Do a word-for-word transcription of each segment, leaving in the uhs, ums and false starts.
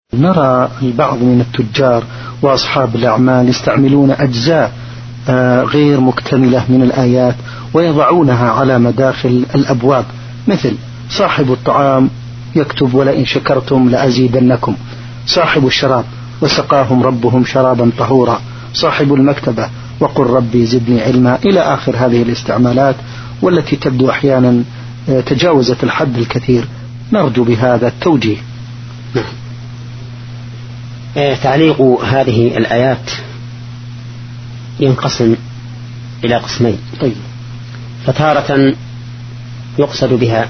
نرى البعض من التجار وأصحاب الأعمال يستعملون أجزاء غير مكتملة من الآيات ويضعونها على مداخل الأبواب، مثل صاحب الطعام يكتب ولئن شكرتم لأزيدنكم، صاحب الشراب وسقاهم ربهم شرابا طهورا، صاحب المكتبة وقل ربي زدني علما، إلى آخر هذه الاستعمالات والتي تبدو أحيانا تجاوزت الحد الكثير. نرجو بهذا التوجيه. تعليق هذه الآيات ينقسم إلى قسمين. طيب. فتارة يقصد بها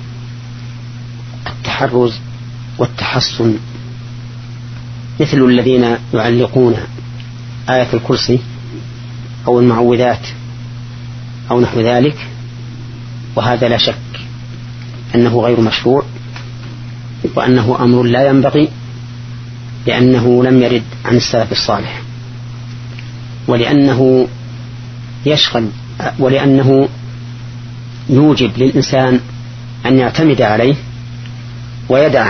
التحرز والتحصن، مثل الذين يعلقون آية الكرسي أو المعوذات أو نحو ذلك، وهذا لا شك أنه غير مشروع وأنه أمر لا ينبغي، لأنه لم يرد عن السلف الصالح، ولأنه يشغل ولأنه يوجب للإنسان أن يعتمد عليه ويدع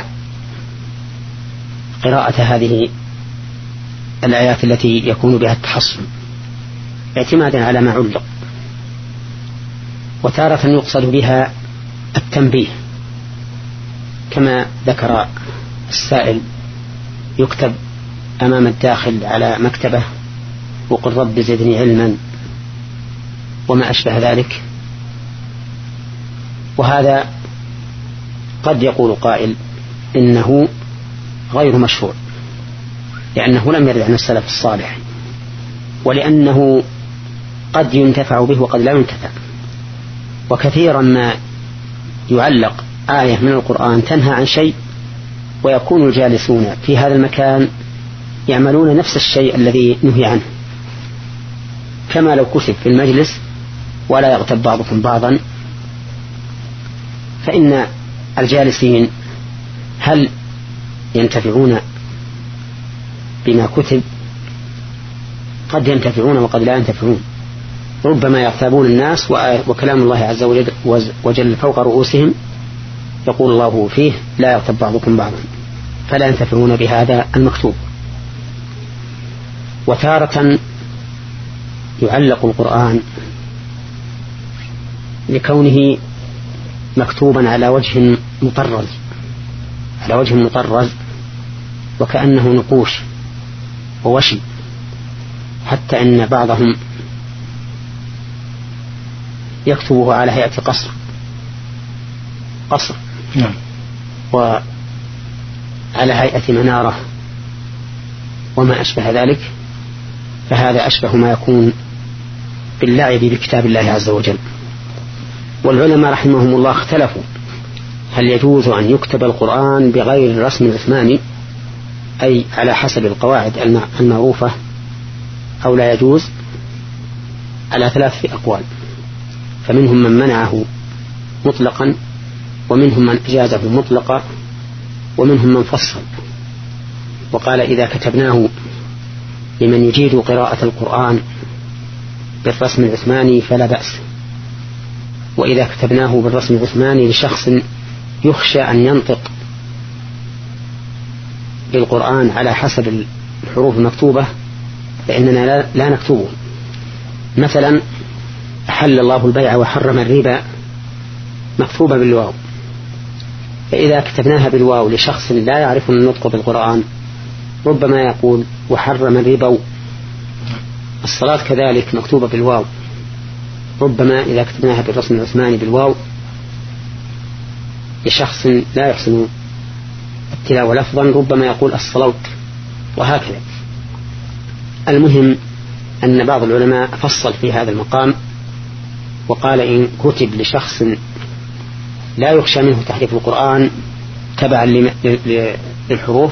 قراءة هذه الآيات التي يكون بها التحصن اعتمادا على ما علق. وتارة يقصد بها التنبيه، كما ذكر السائل يكتب أمام الداخل على مكتبه وقل رب زدني علما وما أشبه ذلك. وهذا قد يقول قائل إنه غير مشروع، لأنه لم يرد عن السلف الصالح، ولأنه قد ينتفع به وقد لا ينتفع. وكثيرا ما يعلق آية من القرآن تنهى عن شيء، ويكون الجالسون في هذا المكان يعملون نفس الشيء الذي نهي عنه، كما لو كتب في المجلس ولا يغتب بعضكم بعضا، فإن الجالسين هل ينتفعون بما كتب؟ قد ينتفعون وقد لا ينتفعون، ربما يغتابون الناس وكلام الله عز وجل فوق رؤوسهم يقول الله فيه لا يغتب بعضكم بعضا، فلا ينتفعون بهذا المكتوب. وتارة يعلق القرآن لكونه مكتوبا على وجه مطرز على وجه مطرز وكأنه نقوش ووشي، حتى إن بعضهم يكتبه على هيئة قصر قصر نعم. وعلى هيئة منارة وما أشبه ذلك، فهذا أشبه ما يكون باللعب بكتاب الله عز وجل. والعلماء رحمهم الله اختلفوا هل يجوز أن يكتب القرآن بغير الرسم العثماني، أي على حسب القواعد المعروفة، أو لا يجوز، على ثلاثة أقوال. فمنهم من منعه مطلقا، ومنهم من أجازه مطلقا، ومنهم من فصل وقال إذا كتبناه لمن يجيد قراءة القرآن بالرسم العثماني فلا بأس، وإذا كتبناه بالرسم العثماني لشخص يخشى أن ينطق بالقرآن على حسب الحروف المكتوبة فإننا لا, لا نكتبه. مثلا أحل الله البيع وحرم الربا مكتوبة بالواو، فإذا كتبناها بالواو لشخص لا يعرف النطق بالقرآن ربما يقول وحرم الربا. الصلاة كذلك مكتوبة بالواو، ربما إذا كتبناها بالرسم العثماني بالواو لشخص لا يحسن التلاوة لفظا ربما يقول الصلوت، وهكذا. المهم أن بعض العلماء فصل في هذا المقام وقال إن كتب لشخص لا يخشى منه تحريف القرآن تبعا للحروف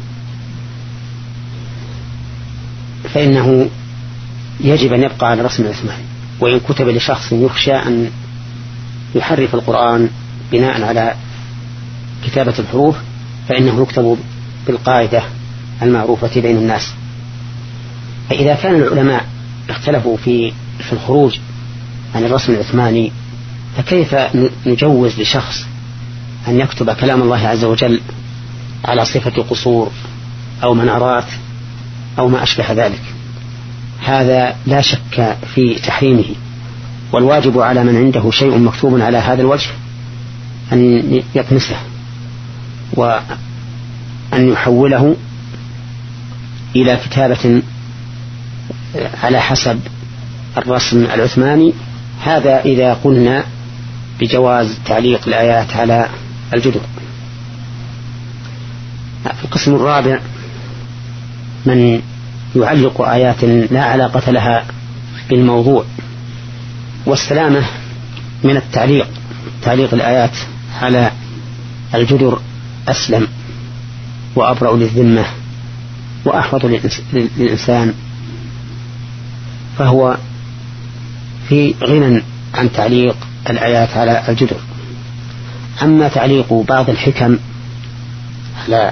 فإنه يجب أن يبقى على الرسم العثماني، وإن كتب لشخص يخشى أن يحرف القرآن بناء على كتابة الحروف فإنه يكتب بالقاعدة المعروفة بين الناس. فإذا كان العلماء اختلفوا في في الخروج عن الرسم العثماني، فكيف نجوز لشخص أن يكتب كلام الله عز وجل على صفة قصور أو منارات أو ما أشبه ذلك، هذا لا شك في تحريمه، والواجب على من عنده شيء مكتوب على هذا الوجه أن يطمسه وأن يحوله إلى كتابة على حسب الرسم العثماني. هذا إذا قلنا بجواز تعليق الآيات على الجدر. القسم الرابع من يعلق آيات لا علاقة لها بالموضوع، والسلامة من التعليق تعليق الآيات على الجدر أسلم وأبرأ للذمة وأحفظ للإنسان، فهو في غنى عن تعليق الآيات على الجدر. أما تعليق بعض الحكم على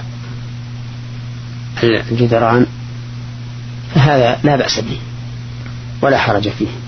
الجدران فهذا لا بأس به ولا حرج فيه.